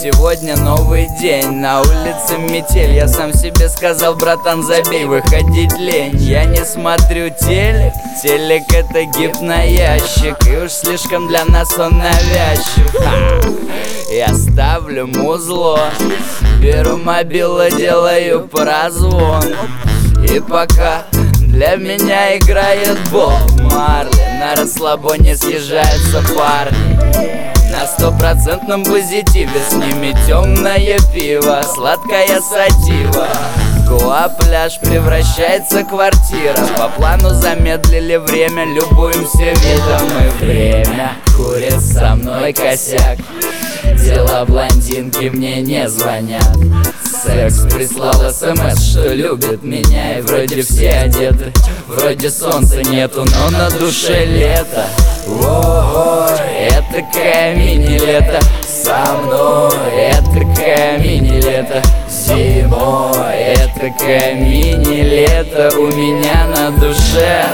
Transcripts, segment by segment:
Сегодня новый день, на улице метель. Я сам себе сказал: братан, забей, выходить лень. Я не смотрю телек, телек это гипноящик, и уж слишком для нас он навязчив. Я ставлю музло, беру мобилу, делаю прозвон. И пока для меня играет Боб Марли, на расслабоне съезжаются парни. На 100% позитиве, с ними темное пиво, сладкая сатива. Гоа пляж превращается квартира. По плану замедлили время, любуемся видом. И время курит со мной косяк. Дела блондинки мне не звонят. Секс прислал СМС, что любит меня. И вроде все одеты, вроде солнца нету, но на душе лето. О, этакое мини-лето со мной, этакое мини-лето зимой, этакое мини-лето у меня на душе.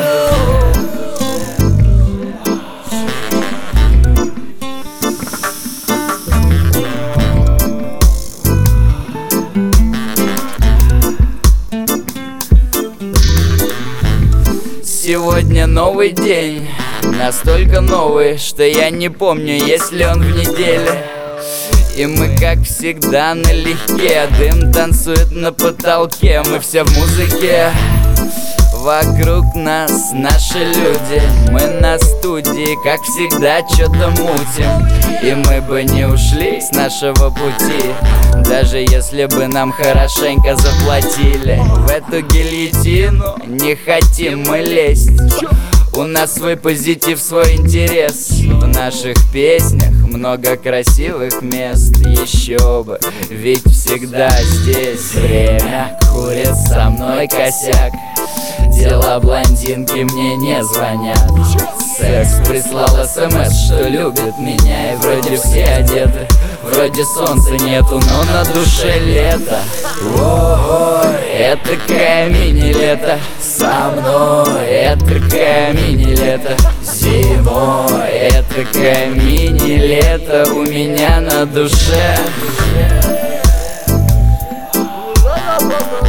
Сегодня новый день, настолько новый, что я не помню, есть ли он в неделе. И мы, как всегда, налегке. Дым танцует на потолке, мы все в музыке. Вокруг нас наши люди, мы на студии, как всегда, что-то мутим. И мы бы не ушли с нашего пути, даже если бы нам хорошенько заплатили. В эту гильотину не хотим мы лезть. У нас свой позитив, свой интерес. В наших песнях много красивых мест. Еще бы, ведь всегда здесь время курит со мной косяк. Дела блондинки мне не звонят. Секс прислал СМС, что любит меня. И вроде все одеты, вроде солнца нету, но на душе лето. О, этакое мини-лето со мной, этакое мини-лето зимой, этакое мини-лето у меня на душе.